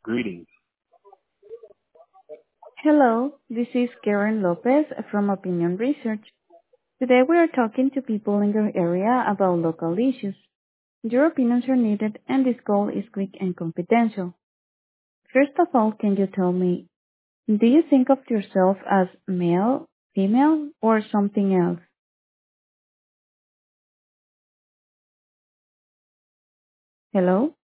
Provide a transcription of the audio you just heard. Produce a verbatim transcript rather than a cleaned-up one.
Greetings. Hello, this is Karen Lopez from Opinion Research. Today we are talking to people in your area about local issues. Your opinions are needed and this call is quick and confidential. First of all, can you tell me, do you think of yourself as male, female, or something else? Hello?